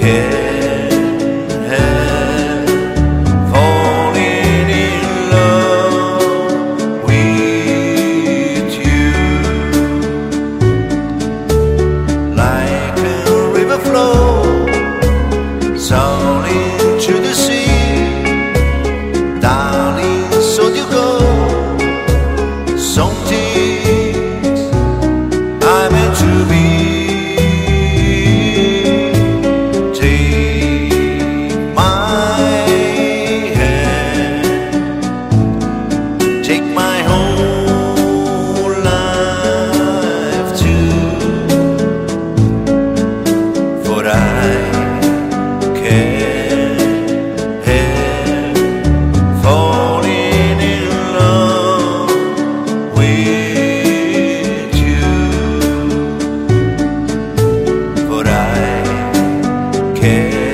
can't help falling in love with you. Like a river flows all into the sea, darling, so you go. Some things I meant to be. Take my hand, take my whole life too, for I can't help falling in love with you, for I can't